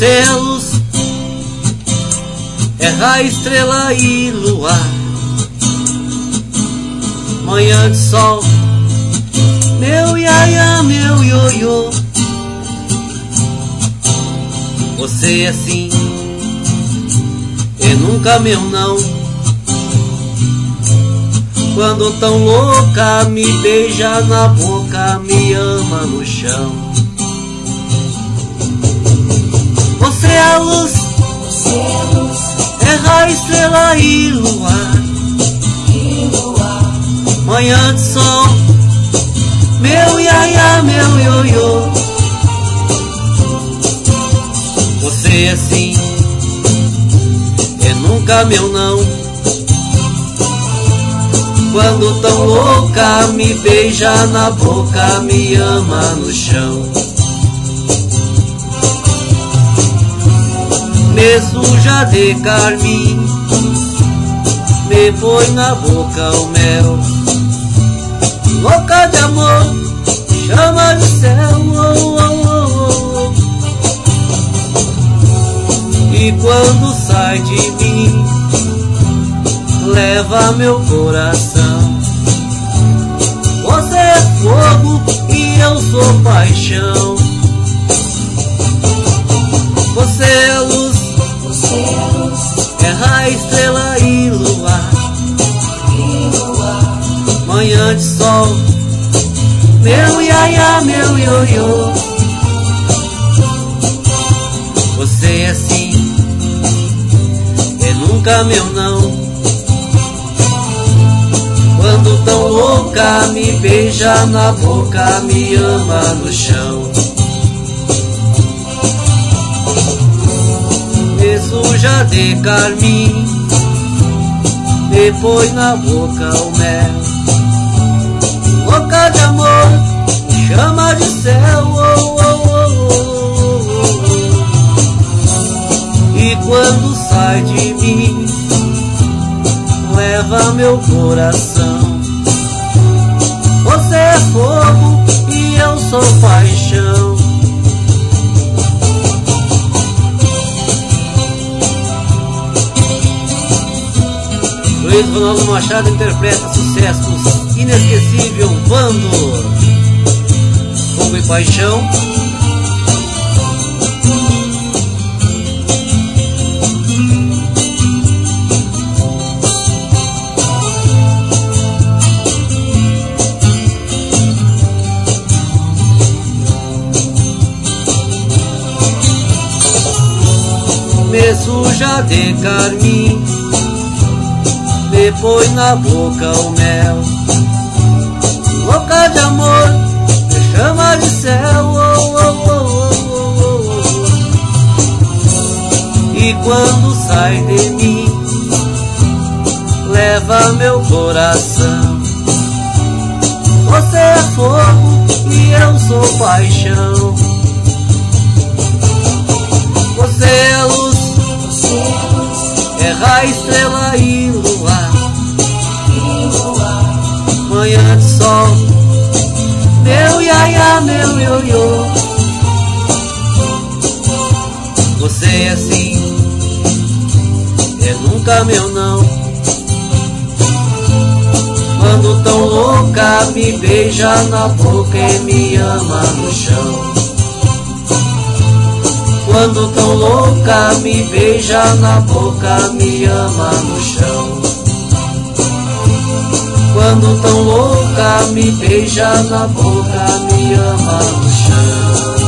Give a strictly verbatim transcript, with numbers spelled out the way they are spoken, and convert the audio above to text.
Você é luz, é raio, estrela e luar, manhã de sol, meu iaia, meu ioiô. Você é sim, e nunca meu não. Quando tão louca, me beija na boca, me ama no chão. Você é a luz, Você é luz, é raio, estrela e luar, e luar, manhã de sol, meu iaia, meu ioiô. Você é sim, e nunca meu não. Quando tão louca, me beija na boca, me ama no chão. Me suja de carmim, me põe na boca o mel. Louca de amor, chama de céu, oh, oh, oh, oh. E quando sai de mim, leva meu coração. Você é fogo e eu sou paixão. Você é luz, Você é luz, é raio, estrela e luar, e luar, manhã de sol, meu iaia, meu ioiô. Você é sim, e nunca meu não. Quando tão louca, me beija na boca, me ama no chão. Me suja de carmim, me põe na boca o mel. Louca de amor, chama de céu, oh, oh, oh, oh. E quando sai de mim, leva meu coração. Você é fogo e eu sou paixão. Luiz Ronaldo Machado interpreta sucessos Inesquecível, Bando, Fogo e Paixão. Me suja de carmim, me põe na boca o mel. Louca de amor, me chama de céu, oh, oh, oh, oh, oh. E quando sai de mim, leva meu coração. Você é fogo e eu sou paixão. Você é luz, Você é luz, é raio, estrela e luar, e luar, manhã de sol, meu iaia, meu ioiô. Você é sim, é nunca meu não. Quando tão louca, me beija na boca e me ama no chão. Quando tão louca, me beija na boca, me ama no chão. Quando tão louca, me beija na boca, me ama no chão.